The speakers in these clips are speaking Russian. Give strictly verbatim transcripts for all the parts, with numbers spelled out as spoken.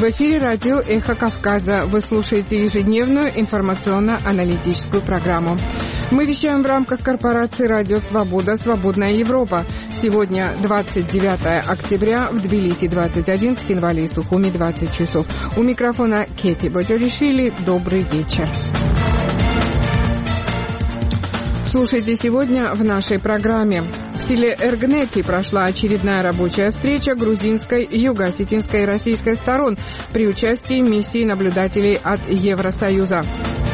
В эфире радио «Эхо Кавказа». Вы слушаете ежедневную информационно-аналитическую программу. Мы вещаем в рамках корпорации «Радио Свобода. Свободная Европа». Сегодня двадцать девятое октября, в Тбилиси двадцать один, в Цхинвале и Сухуми двадцать часов. У микрофона Кети Боджоришвили. Добрый вечер. Слушайте сегодня в нашей программе. В селе Эргнеки прошла очередная рабочая встреча грузинской, юго-осетинской и российской сторон при участии миссии наблюдателей от Евросоюза.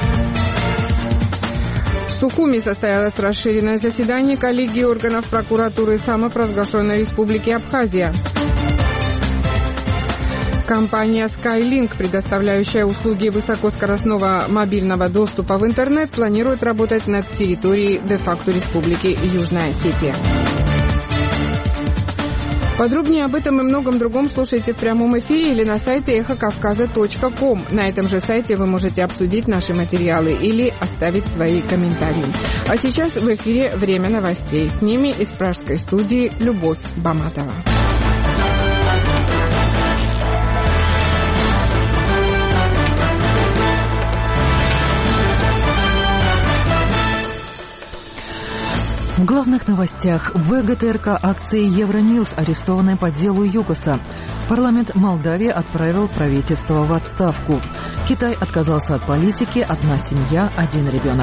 В Сухуми состоялось расширенное заседание коллегии органов прокуратуры самопровозглашенной Республики Абхазия. Компания Skylink, предоставляющая услуги высокоскоростного мобильного доступа в интернет, планирует работать над территорией де-факто Республики Южная Осетия. Подробнее об этом и многом другом слушайте в прямом эфире или на сайте эхо кавказа точка ком. На этом же сайте вы можете обсудить наши материалы или оставить свои комментарии. А сейчас в эфире «Время новостей». С ними из пражской студии Любовь Баматова. В главных новостях. В ГТРК акции Евроньюз, арестованные по делу ЮКОСа. Парламент Молдавии отправил правительство в отставку. Китай отказался от политики «одна семья, один ребенок».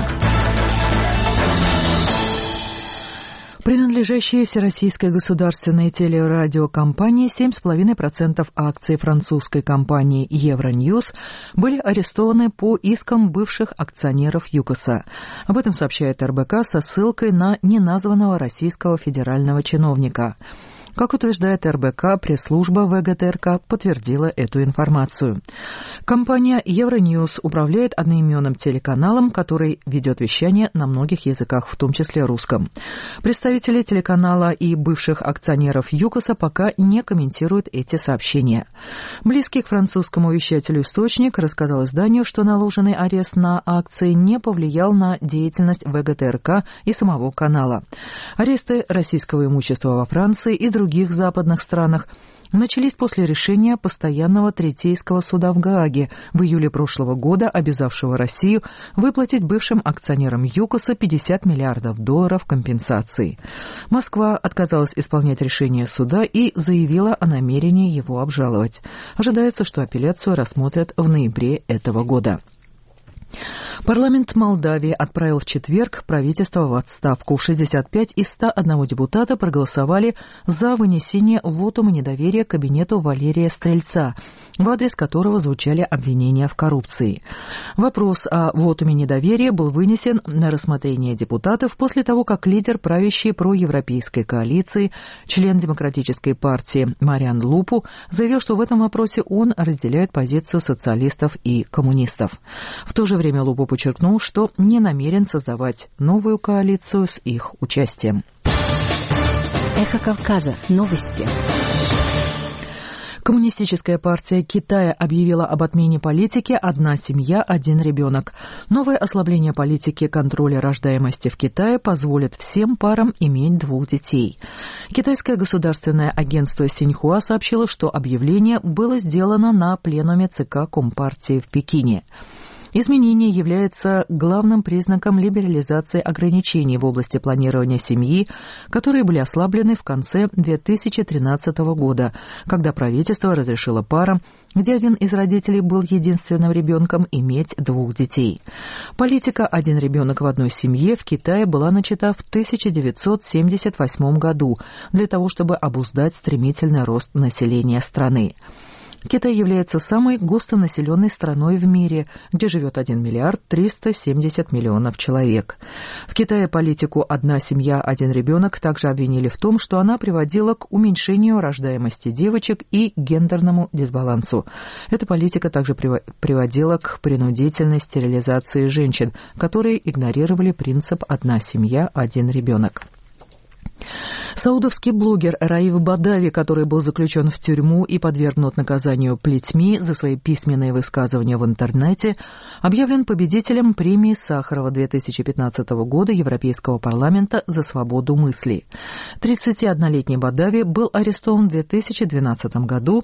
Принадлежащие Всероссийской государственной телерадиокомпании семь целых пять десятых процента акций французской компании Евроньюз были арестованы по искам бывших акционеров ЮКОСа. Об этом сообщает эр бэ ка со ссылкой на неназванного российского федерального чиновника. Как утверждает эр бэ ка, пресс-служба вэ гэ тэ эр ка подтвердила эту информацию. Компания Евроньюз управляет одноименным телеканалом, который ведет вещание на многих языках, в том числе русском. Представители телеканала и бывших акционеров ЮКОСа пока не комментируют эти сообщения. Близкий к французскому вещателю источник рассказал изданию, что наложенный арест на акции не повлиял на деятельность вэ гэ тэ эр ка и самого канала. Аресты российского имущества во Франции и других В других западных странах начались после решения постоянного третейского суда в Гааге в июле прошлого года, обязавшего Россию выплатить бывшим акционерам ЮКОСа пятьдесят миллиардов долларов компенсации. Москва отказалась исполнять решение суда и заявила о намерении его обжаловать. Ожидается, что апелляцию рассмотрят в ноябре этого года. Парламент Молдавии отправил в четверг правительство в отставку. шестьдесят пять из ста одного депутата проголосовали за вынесение вотума недоверия кабинету Валерия Стрельца, в адрес которого звучали обвинения в коррупции. Вопрос о вотуме недоверия был вынесен на рассмотрение депутатов после того, как лидер правящей проевропейской коалиции, член Демократической партии Мариан Лупу, заявил, что в этом вопросе он разделяет позицию социалистов и коммунистов. В то же время Лупу подчеркнул, что не намерен создавать новую коалицию с их участием. Эхо Кавказа. Новости. Коммунистическая партия Китая объявила об отмене политики «одна семья, один ребенок». Новое ослабление политики контроля рождаемости в Китае позволит всем парам иметь двух детей. Китайское государственное агентство Синьхуа сообщило, что объявление было сделано на пленуме ЦК Компартии в Пекине. Изменение является главным признаком либерализации ограничений в области планирования семьи, которые были ослаблены в конце две тысячи тринадцатого года, когда правительство разрешило парам, где один из родителей был единственным ребенком, иметь двух детей. Политика «один ребенок в одной семье» в Китае была начата в тысяча девятьсот семьдесят восьмом году для того, чтобы обуздать стремительный рост населения страны. Китай является самой густонаселенной страной в мире, где живет один миллиард триста семьдесят миллионов человек. В Китае политику «одна семья, один ребенок» также обвинили в том, что она приводила к уменьшению рождаемости девочек и гендерному дисбалансу. Эта политика также приводила к принудительной стерилизации женщин, которые игнорировали принцип «одна семья, один ребенок». Саудовский блогер Раиф Бадави, который был заключен в тюрьму и подвергнут наказанию плетьми за свои письменные высказывания в интернете, объявлен победителем премии Сахарова две тысячи пятнадцатого года Европейского парламента за свободу мысли. тридцатиоднолетний Бадави был арестован в две тысячи двенадцатом году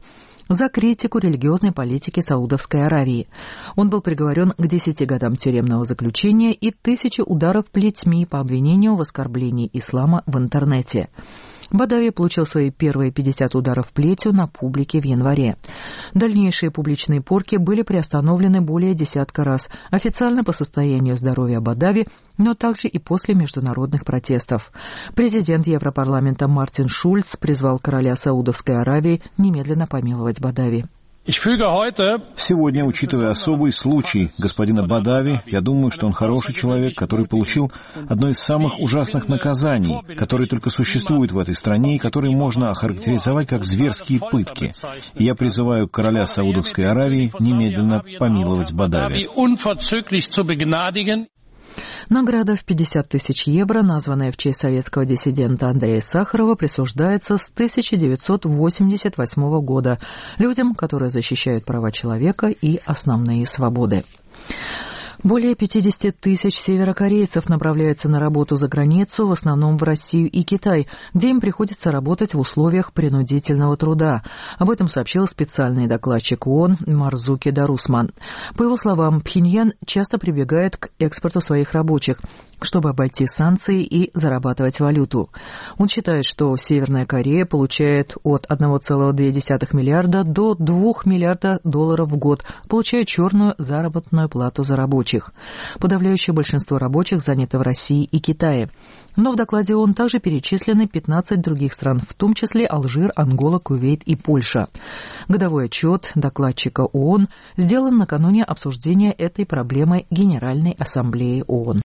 за критику религиозной политики Саудовской Аравии. Он был приговорен к десяти годам тюремного заключения и тысяче ударов плетьми по обвинению в оскорблении ислама в интернете. Бадави получил свои первые пятьдесят ударов плетью на публике в январе. Дальнейшие публичные порки были приостановлены более десятка раз, официально по состоянию здоровья Бадави, но также и после международных протестов. Президент Европарламента Мартин Шульц призвал короля Саудовской Аравии немедленно помиловать Бадави. Сегодня, учитывая особый случай господина Бадави, я думаю, что он хороший человек, который получил одно из самых ужасных наказаний, которые только существуют в этой стране и которые можно охарактеризовать как зверские пытки. И я призываю короля Саудовской Аравии немедленно помиловать Бадави. Награда в пятьдесят тысяч евро, названная в честь советского диссидента Андрея Сахарова, присуждается с тысяча девятьсот восемьдесят восьмого года людям, которые защищают права человека и основные свободы. Более пятьдесят тысяч северокорейцев направляются на работу за границу, в основном в Россию и Китай, где им приходится работать в условиях принудительного труда. Об этом сообщил специальный докладчик ООН Марзуки Дарусман. По его словам, Пхеньян часто прибегает к экспорту своих рабочих, чтобы обойти санкции и зарабатывать валюту. Он считает, что Северная Корея получает от одного целого двух десятых миллиарда до двух миллиардов долларов в год, получая черную заработную плату за рабочих. Подавляющее большинство рабочих занято в России и Китае. Но в докладе ООН также перечислены пятнадцать других стран, в том числе Алжир, Ангола, Кувейт и Польша. Годовой отчет докладчика ООН сделан накануне обсуждения этой проблемы Генеральной Ассамблеи ООН.